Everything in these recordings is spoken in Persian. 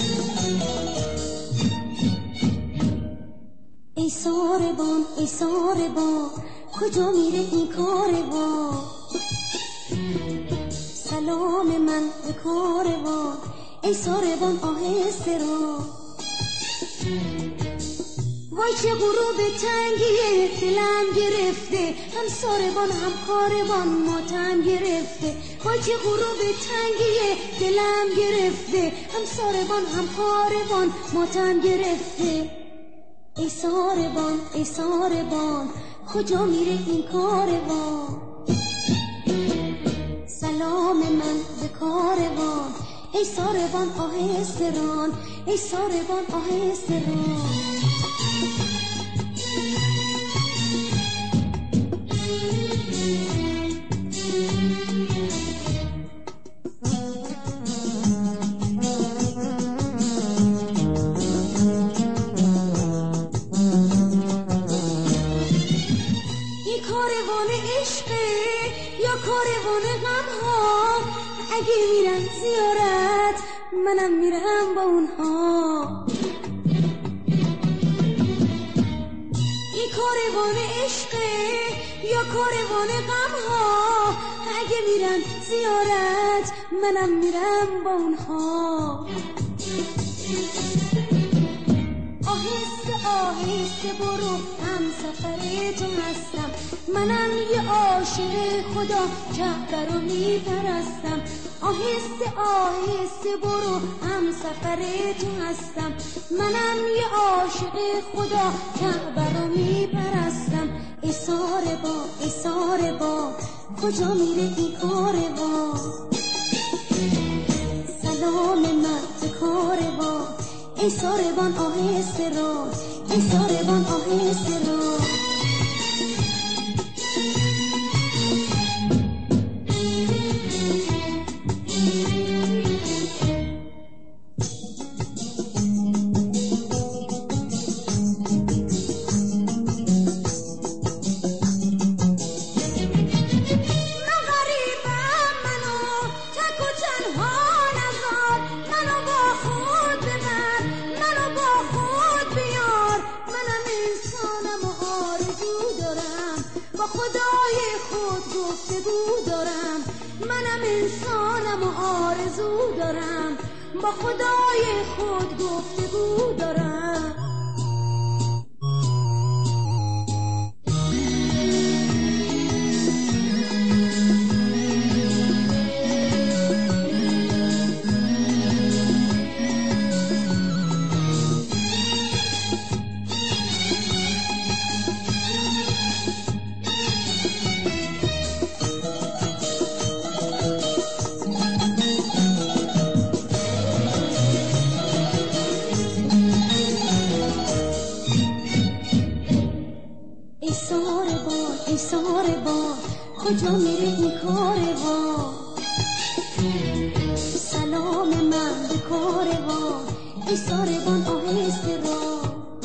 ای ساربان ای ساربان کجا میره این کاروان؟ سلام من به کاروان ای ساربان آهسته رو. وای چه غروب تنگیه دلم گرفته، هم ساربان هم کاروان ماتم گرفته. وای چه غروب تنگیه دلم گرفته، هم ساربان هم کاروان ماتم گرفته. ای ساربان ای ساربان کجا میره این کاروان؟ سلام من به کاروان ای ساربان آهسته ران ای ساربان آهسته ران. یا کاروان غم ها، اگه میرن زیارت منم میرم با اونها. این کاروان عشقه یا کاروان غم ها، اگه میرن زیارت منم میرم با اونها. آهسته آهسته برو هم سفر تو هستم، منم یه عاشق خدا کعبه رو میپرستم. آهسته آهسته برو هم سفر تو هستم، منم یه عاشق خدا کعبه رو میپرستم. ای ساربان ای ساربان کجا میره این کاروان؟ سلام من به کاروان ای ساربان آهسته رو ای ساربان آهسته رو. با خدای خود گفتگو دارم، منم انسانم و آرزو دارم. با خدای خود گفتگو دارم. ای ساربان ای ساربان کجا میره این کاروان؟ سلام من به کاروان ای ساربان آهسته رو.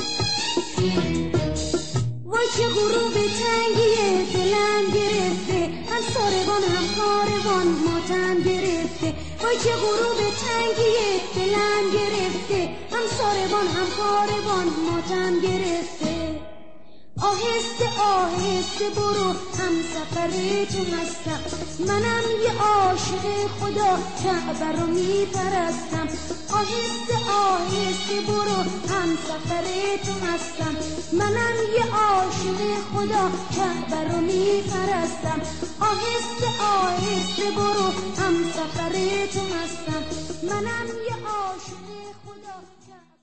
وای چه غروب تنگیه دلم گرفته، هم ساربان هم کاروان ماتم گرفته. وای چه غروب تنگیه دلم گرفته، هم ساربان هم کاروان ماتم گرفته. آهسته آهسته برو هم سفر تو هستم، منم یه عاشق خدا کعبه رو میپرستم. آهسته آهسته برو هم سفر تو هستم، منم یه عاشق خدا کعبه رو میپرستم. آهسته آهسته برو هم سفر تو هستم، منم یه عاشق خدا کعبه